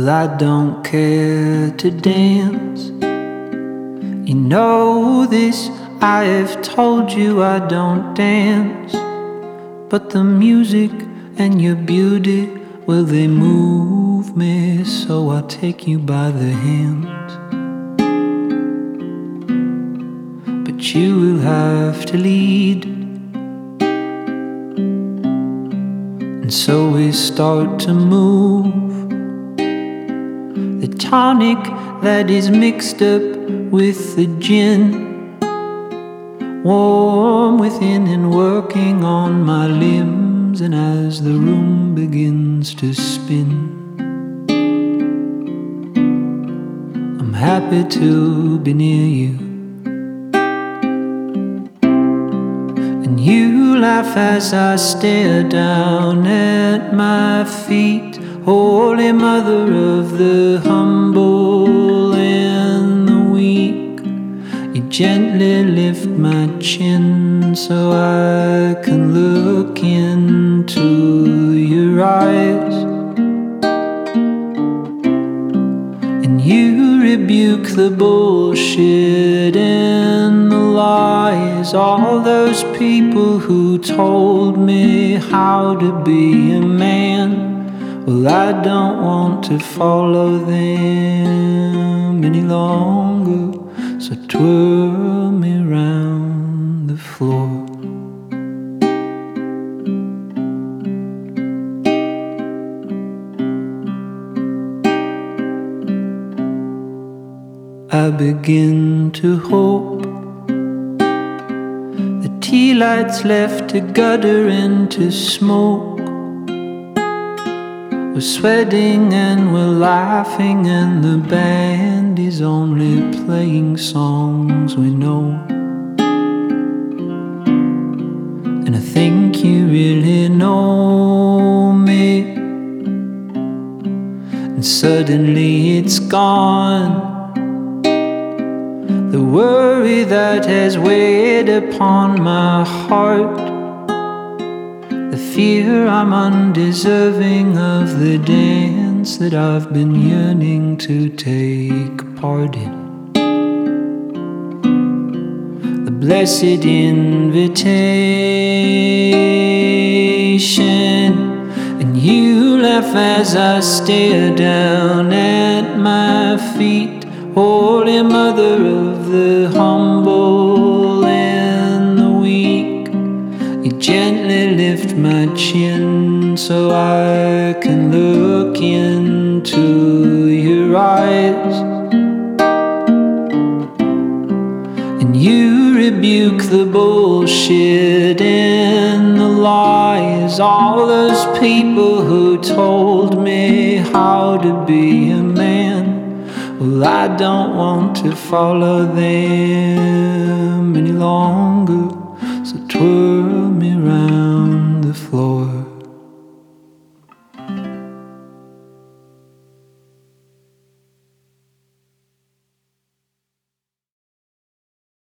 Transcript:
Well, I don't care to dance. You know this, I have told you I don't dance. But the music and your beauty, well, they move me, so I take you by the hand. But you will have to lead. And so we start to move. The tonic that is mixed up with the gin, warm within and working on my limbs. And as the room begins to spin, I'm happy to be near you. And you laugh as I stare down at my feet. Holy Mother of the humble and the weak, you gently lift my chin so I can look into your eyes. And you rebuke the bullshit and the lies, all those people who told me how to be a man. Well, I don't want to follow them any longer, so twirl me round the floor. I begin to hope the tea lights left to gutter into smoke. We're sweating and we're laughing, and the band is only playing songs we know. And I think you really know me, and suddenly it's gone. The worry that has weighed upon my heart, the fear I'm undeserving of the dance that I've been yearning to take part in. The blessed invitation, and you laugh as I stare down at my feet. Holy Mother of the humble and the weak, you gently lift my chin so I can look into your eyes. And you rebuke the bullshit and the lies, all those people who told me how to be a man. Well, I don't want to follow them any longer, so twirl